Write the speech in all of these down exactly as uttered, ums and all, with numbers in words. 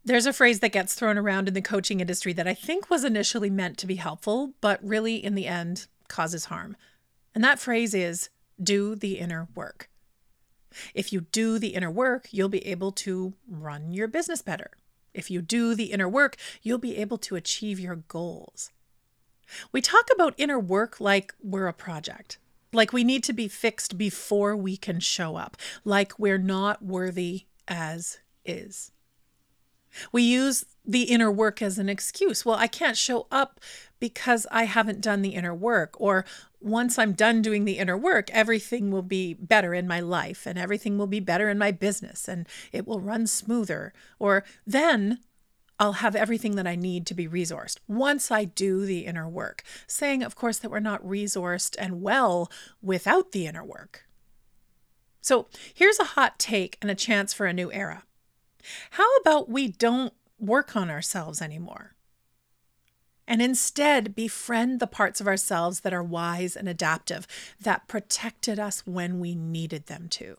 There's a phrase that gets thrown around in the coaching industry that I think was initially meant to be helpful, but really in the end causes harm. And that phrase is, do the inner work. If you do the inner work, you'll be able to run your business better. If you do the inner work, you'll be able to achieve your goals. We talk about inner work like we're a project, like we need to be fixed before we can show up, like we're not worthy as is. We use the inner work as an excuse. Well, I can't show up because I haven't done the inner work. Or once I'm done doing the inner work, everything will be better in my life and everything will be better in my business and it will run smoother. Or then I'll have everything that I need to be resourced once I do the inner work. Saying, of course, that we're not resourced and well without the inner work. So here's a hot take and a chance for a new era. How about we don't work on ourselves anymore? And instead befriend the parts of ourselves that are wise and adaptive, that protected us when we needed them to.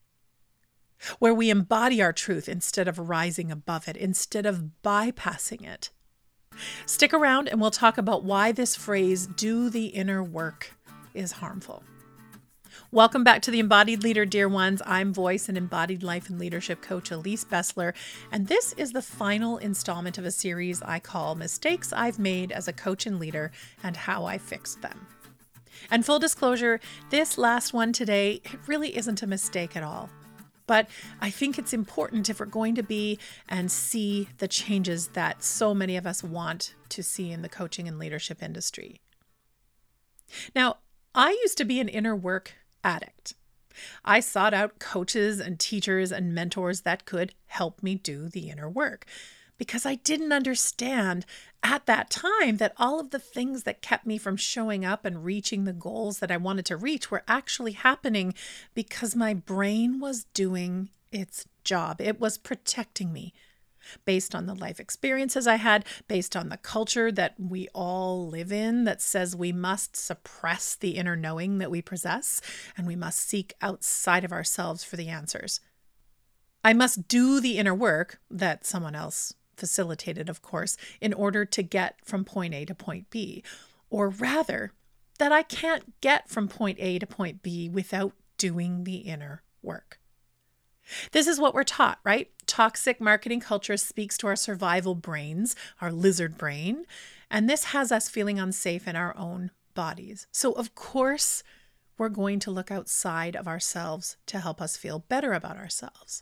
Where we embody our truth instead of rising above it, instead of bypassing it. Stick around and we'll talk about why this phrase, do the inner work, is harmful. Welcome back to The Embodied Leader, dear ones. I'm voice and embodied life and leadership coach Elise Bessler, and this is the final installment of a series I call Mistakes I've Made as a Coach and Leader and How I Fixed Them. And full disclosure, this last one today, it really isn't a mistake at all. But I think it's important if we're going to be and see the changes that so many of us want to see in the coaching and leadership industry. Now, I used to be an inner work addict. I sought out coaches and teachers and mentors that could help me do the inner work because I didn't understand at that time that all of the things that kept me from showing up and reaching the goals that I wanted to reach were actually happening because my brain was doing its job. It was protecting me based on the life experiences I had, based on the culture that we all live in that says we must suppress the inner knowing that we possess and we must seek outside of ourselves for the answers. I must do the inner work that someone else facilitated, of course, in order to get from point A to point B, or rather, that I can't get from point A to point B without doing the inner work. This is what we're taught, right? Toxic marketing culture speaks to our survival brains, our lizard brain, and this has us feeling unsafe in our own bodies. So, of course, we're going to look outside of ourselves to help us feel better about ourselves.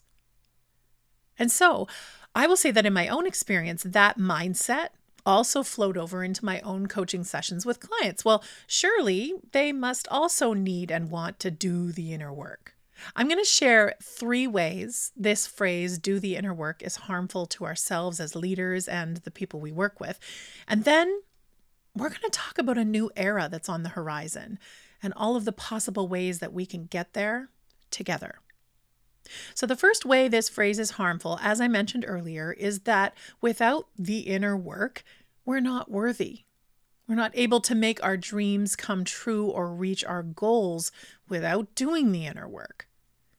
And so, I will say that in my own experience, that mindset also flowed over into my own coaching sessions with clients. Well, surely they must also need and want to do the inner work. I'm going to share three ways this phrase, do the inner work, is harmful to ourselves as leaders and the people we work with. And then we're going to talk about a new era that's on the horizon and all of the possible ways that we can get there together. So the first way this phrase is harmful, as I mentioned earlier, is that without the inner work, we're not worthy. We're not able to make our dreams come true or reach our goals without doing the inner work.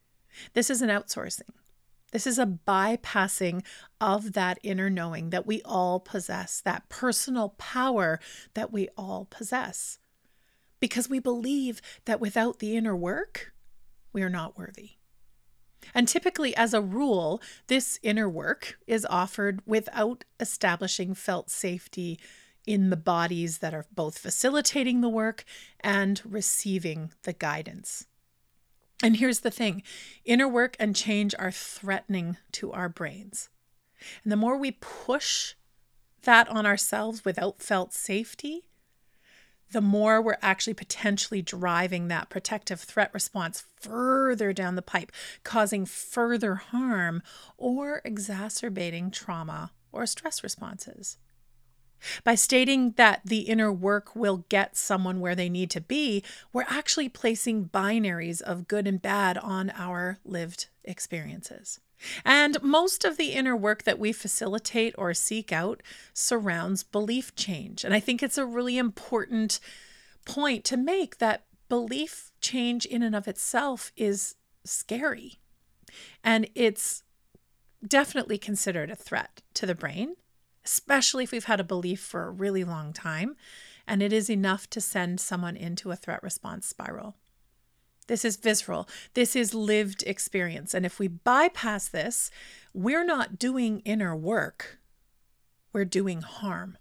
This is an outsourcing. This is a bypassing of that inner knowing that we all possess, that personal power that we all possess. Because we believe that without the inner work, we are not worthy. And typically, as a rule, this inner work is offered without establishing felt safety in the bodies that are both facilitating the work and receiving the guidance. And here's the thing, inner work and change are threatening to our brains. And the more we push that on ourselves without felt safety, the more we're actually potentially driving that protective threat response further down the pipe, causing further harm or exacerbating trauma or stress responses. By stating that the inner work will get someone where they need to be, we're actually placing binaries of good and bad on our lived experiences. And most of the inner work that we facilitate or seek out surrounds belief change. And I think it's a really important point to make that belief change in and of itself is scary. And it's definitely considered a threat to the brain, especially if we've had a belief for a really long time, and it is enough to send someone into a threat response spiral. This is visceral. This is lived experience. And if we bypass this, we're not doing inner work. We're doing harm.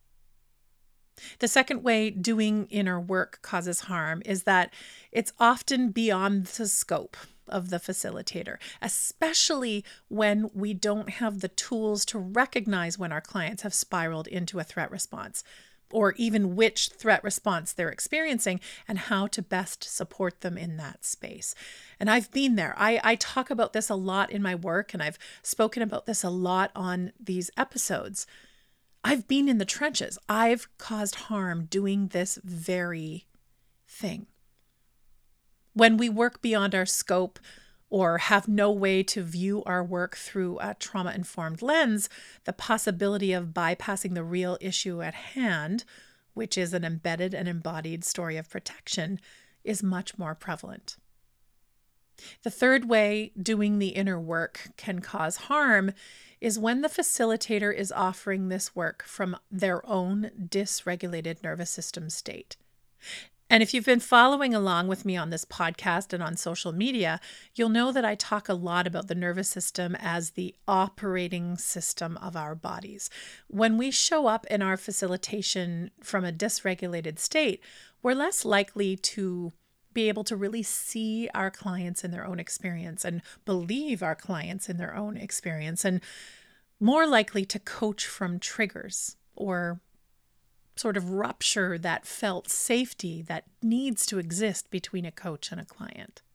The second way doing inner work causes harm is that it's often beyond the scope of the facilitator, especially when we don't have the tools to recognize when our clients have spiraled into a threat response, or even which threat response they're experiencing and how to best support them in that space. And I've been there. I, I talk about this a lot in my work, and I've spoken about this a lot on these episodes. I've been in the trenches. I've caused harm doing this very thing. When we work beyond our scope or have no way to view our work through a trauma-informed lens, the possibility of bypassing the real issue at hand, which is an embedded and embodied story of protection, is much more prevalent. The third way doing the inner work can cause harm is when the facilitator is offering this work from their own dysregulated nervous system state. And if you've been following along with me on this podcast and on social media, you'll know that I talk a lot about the nervous system as the operating system of our bodies. When we show up in our facilitation from a dysregulated state, we're less likely to be able to really see our clients in their own experience and believe our clients in their own experience, and more likely to coach from triggers or sort of rupture that felt safety that needs to exist between a coach and a client.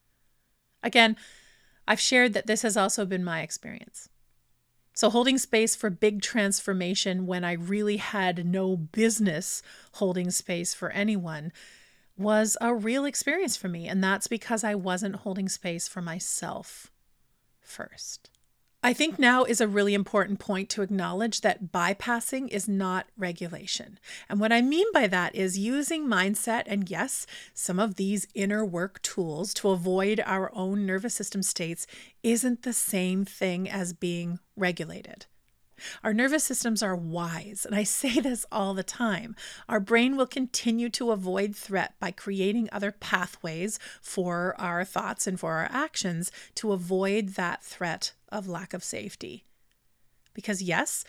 Again, I've shared that this has also been my experience. So holding space for big transformation when I really had no business holding space for anyone was a real experience for me. And that's because I wasn't holding space for myself first. I think now is a really important point to acknowledge that bypassing is not regulation. And what I mean by that is using mindset and, yes, some of these inner work tools to avoid our own nervous system states isn't the same thing as being regulated. Our nervous systems are wise, and I say this all the time. Our brain will continue to avoid threat by creating other pathways for our thoughts and for our actions to avoid that threat of lack of safety. Because yes,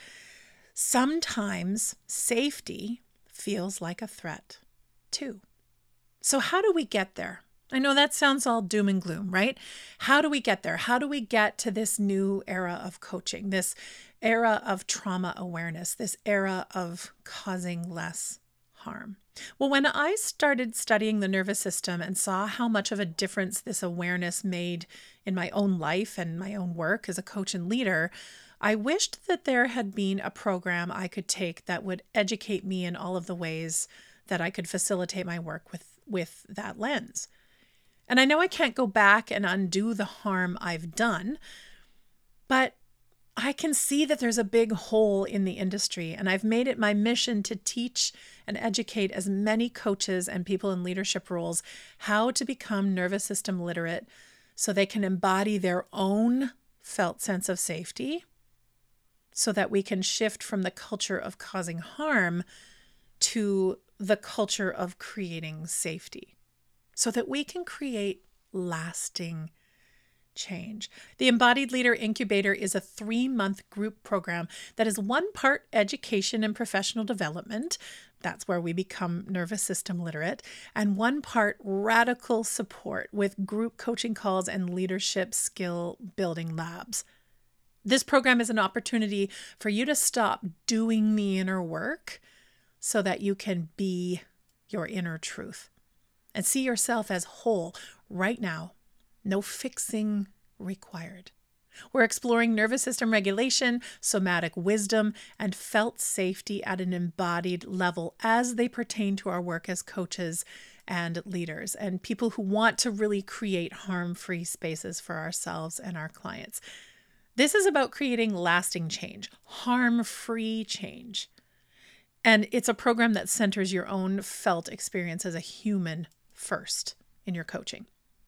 sometimes safety feels like a threat too. So how do we get there? I know that sounds all doom and gloom, right? How do we get there? How do we get to this new era of coaching, this era of trauma awareness, this era of causing less harm? Well, when I started studying the nervous system and saw how much of a difference this awareness made in my own life and my own work as a coach and leader, I wished that there had been a program I could take that would educate me in all of the ways that I could facilitate my work with, with that lens. And I know I can't go back and undo the harm I've done, but I can see that there's a big hole in the industry, and I've made it my mission to teach and educate as many coaches and people in leadership roles how to become nervous system literate so they can embody their own felt sense of safety, so that we can shift from the culture of causing harm to the culture of creating safety, so that we can create lasting change. The Embodied Leader Incubator is a three-month group program that is one part education and professional development. That's where we become nervous system literate, and one part radical support with group coaching calls and leadership skill building labs. This program is an opportunity for you to stop doing the inner work so that you can be your inner truth and see yourself as whole right now. No fixing required. We're exploring nervous system regulation, somatic wisdom, and felt safety at an embodied level as they pertain to our work as coaches and leaders and people who want to really create harm-free spaces for ourselves and our clients. This is about creating lasting change, harm-free change. And it's a program that centers your own felt experience as a human first in your coaching.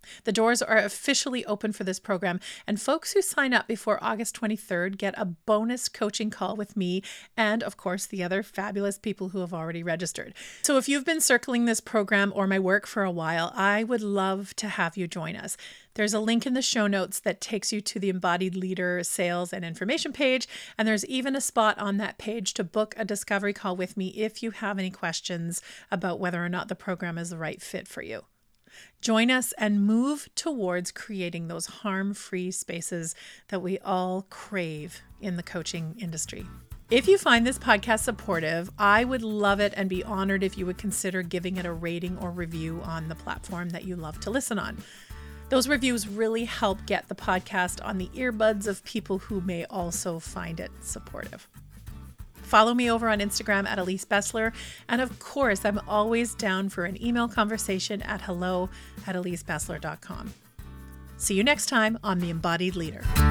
The doors are officially open for this program, and folks who sign up before August twenty-third get a bonus coaching call with me and, of course, the other fabulous people who have already registered. So if you've been circling this program or my work for a while, I would love to have you join us. There's a link in the show notes that takes you to the Embodied Leader sales and information page, and there's even a spot on that page to book a discovery call with me if you have any questions about whether or not the program is the right fit for you. Join us and move towards creating those harm-free spaces that we all crave in the coaching industry. If you find this podcast supportive, I would love it and be honored if you would consider giving it a rating or review on the platform that you love to listen on. Those reviews really help get the podcast on the earbuds of people who may also find it supportive. Follow me over on Instagram at Elise Bessler. And of course, I'm always down for an email conversation at hello at elise bessler dot com. See you next time on The Embodied Leader.